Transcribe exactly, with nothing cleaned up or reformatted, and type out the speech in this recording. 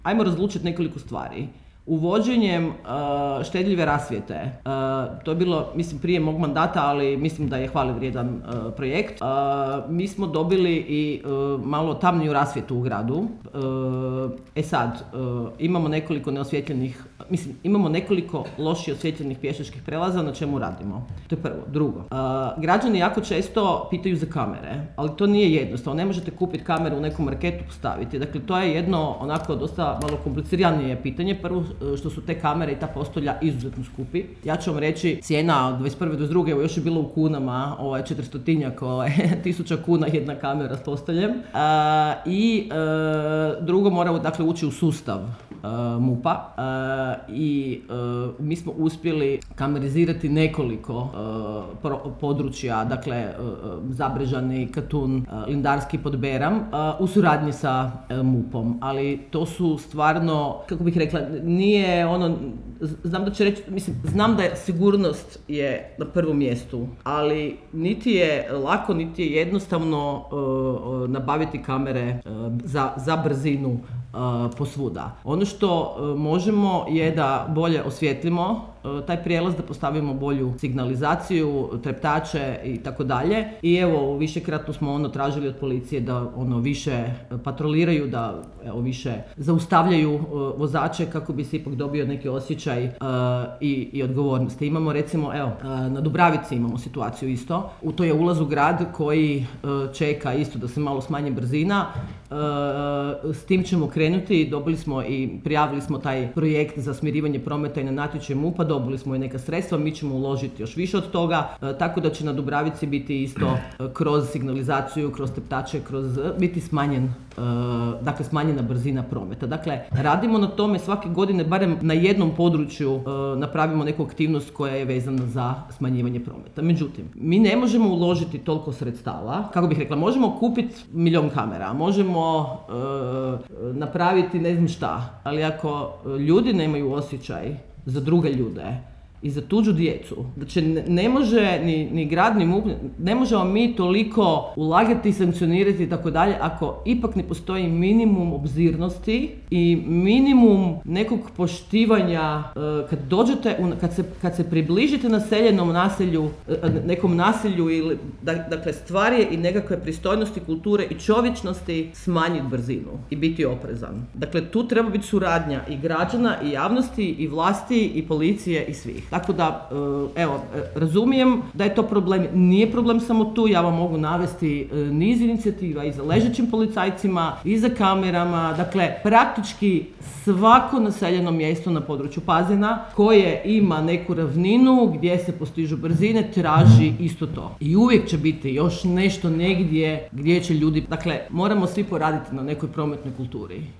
Ajmo razlučiti nekoliko stvari. Uvođenjem uh, štedljive rasvjete, uh, to je bilo, mislim, prije mog mandata, ali mislim da je hvale vrijedan uh, projekt. Uh, mi smo dobili i uh, malo tamniju rasvjetu u gradu. Uh, e sad, uh, imamo nekoliko neosvjetljenih, mislim, imamo nekoliko loših osvjetljenih pješačkih prelaza, na čemu radimo. To je prvo. Drugo, uh, građani jako često pitaju za kamere, ali to nije jednostavno. Ne možete kupiti kameru u nekom marketu postaviti. Dakle, to je jedno onako dosta malo kompliciranije pitanje. Prvo, što su te kamere i ta postolja izuzetno skupi. Ja ću vam reći, cijena od dvadeset prve do dvadeset druge evo još je bilo u kunama, ovaj četiristotinjak, ovaj, tisuća kuna jedna kamera s postoljem. Uh, I uh, drugo, moramo dakle ući u sustav uh, MUP-a uh, i uh, mi smo uspjeli kamerizirati nekoliko uh, pro, područja, dakle uh, Zabrežani, Katun, uh, Lindarski, Podberam, uh, u suradnji sa uh, MUP-om, ali to su stvarno, kako bih rekla, nije ono, znam da će reći, mislim, znam da je sigurnost je na prvom mjestu, ali niti je lako, niti je jednostavno uh, nabaviti kamere uh, za, za brzinu uh, posvuda. Ono što uh, možemo je da bolje osvijetlimo uh, taj prijelaz, da postavimo bolju signalizaciju, treptače i tako dalje. I evo, višekratno smo ono tražili od policije da ono više patroliraju, da evo, više zaustavljaju uh, vozače kako bi se ipak dobio neki osjećaj uh, i, i odgovornosti. Imamo recimo, evo, uh, na Dubravici imamo situaciju isto. U to je ulaz u grad koji uh, čeka isto da se malo smanji brzina. Uh, s tim ćemo krenuti, dobili smo i prijavili smo taj projekt za smirivanje prometa i na natječaj MUP-a, dobili smo i neka sredstva, mi ćemo uložiti još više od toga, uh, tako da će na Dubravici biti isto uh, kroz signalizaciju, kroz teptače, kroz uh, biti smanjen, uh, dakle smanjena brzina prometa. Dakle, radimo na tome svake godine, barem na jednom području uh, napravimo neku aktivnost koja je vezana za smanjivanje prometa. Međutim, mi ne možemo uložiti toliko sredstava, kako bih rekla, možemo kupiti milion kamera, možemo uh, napraviti ne znam šta, ali ako ljudi nemaju osjećaj za druge ljude i za tuđu djecu, znači ne, ne može ni, ni grad ni MUP, ne možemo mi toliko ulagati i sankcionirati i tako dalje ako ipak ne postoji minimum obzirnosti i minimum nekog poštivanja uh, kad dođete, u, kad, se, kad se približite naseljenom naselju, uh, nekom naselju ili dakle stvar je i nekakve pristojnosti, kulture i čovječnosti smanjiti brzinu i biti oprezan. Dakle, tu treba biti suradnja i građana i javnosti i vlasti i policije i svih. Tako da, evo, razumijem da je to problem, nije problem samo tu, ja vam mogu navesti niz inicijativa i za ležećim policajcima, i za kamerama, dakle, praktički svako naseljeno mjesto na području Pazina koje ima neku ravninu gdje se postižu brzine, traži isto to. I uvijek će biti još nešto negdje gdje će ljudi, dakle, moramo svi poraditi na nekoj prometnoj kulturi.